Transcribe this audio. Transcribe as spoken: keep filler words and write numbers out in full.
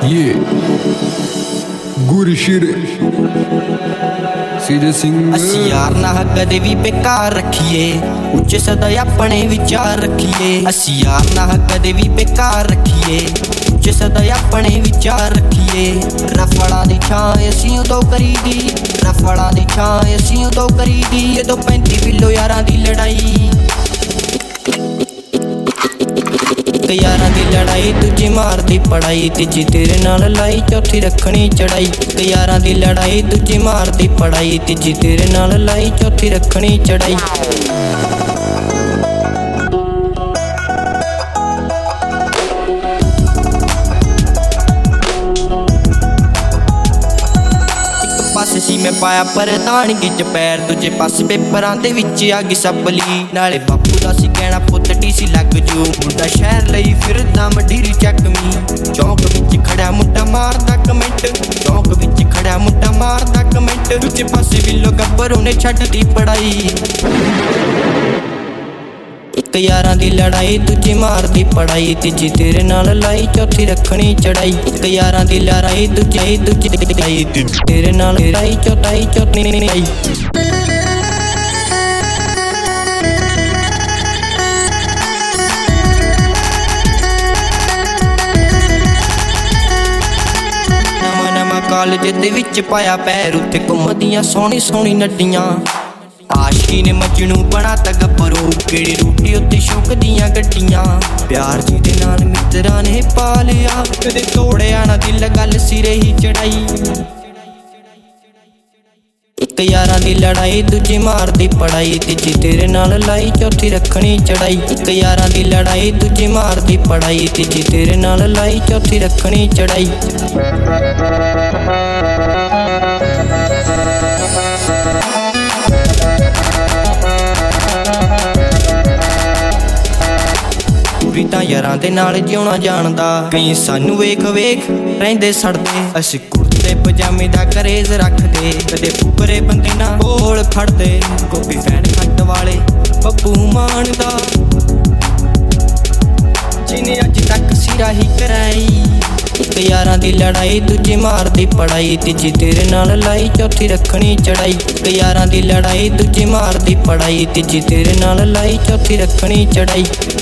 ये गुरशिर सीधे सिंह असी यार ना कदे भी बेकार रखिए, उच्च सदा अपने विचार रखिए। असी यार ना कदे भी बेकार रखिए, उच्च सदा अपने विचार रखिए। रफड़ा दी छां असी उदों करी दी, रफड़ा दी छां असी उदों करी दी जदों पैंती किलो यारां दी लड़ाई। यारां दी लड़ाई दूजी मारदी पढ़ाई, तीजी तेरे नाल लाई चौथी रखनी चढ़ाई। यारां दी लड़ाई दूजी मारदी पढ़ाई, तीजी तेरे नाल लाई चौथी रखनी चढ़ाई। पासे सी मैं पाया प्रधानगी च पैर, दूजे पासे पेपरां दे विच आ गई सपली। नाले बापू दा सी कहना पुत्त टीसी लग जू, मुंडा शहर लई फिरदा मंडीरी चकमी। चौंक विच खड़ा मुंडा मारदा कमेंट, चौंक विच खड़ा मुंडा मारदा कमेंट। दूजे पासे विलो गब्बर उन्हें छड्डदी पढ़ाई। एक यारां दी लड़ाई दूजी मारदी पढ़ाई, तीजी तेरे नाल लाई चौथी रखनी चढ़ाई। एक यारां दी लड़ाई दूजी दूजी लड़ाई, तीजी तेरे नाल लाई चौथी चौथी लड़ाई। नवां नवां कालज दे विच पाया पैर, उत्ते घुमदियां सोहनी सोहनी नड्डियां। आशिकी ने मजनू बना ता गब्बरू, केड़ी रूटी उत्ते शुकदियां गड्डियां। प्यार जी दे नाल मित्तरां ने पा लिया, कदे तोड़िया ना दिल गल सिरे ही चढ़ाई। एक यारां दी लड़ाई दूजी मारदी पढ़ाई, तीजी तेरे नाल लाई चौथी रखनी चढ़ाई। एक यारां दी लड़ाई दूजी मारदी पढ़ाई, तीजी तेरे नाल लाई चौथी रखनी चढ़ाई। तां यारां दे नाल जिउणा जानदा, कई सानू वेख वेख रहिंदे सड़दे। असी कुर्ते पजामे दा करेज रखदे, कदे फुकरे बंदे ना कोल फड़दे। गोभी फैन खंड वाले बब्बू मान दा, जिने अज तक सिरा ही कराई। एक यारां दी लड़ाई दूजी मारदी पढ़ाई, तीजी तेरे नाल लाई चौथी रखनी चढ़ाई। एक यारां दी लड़ाई दूजी मारदी पढ़ाई, तीजी तेरे नाल लाई चौथी रखनी चढ़ाई।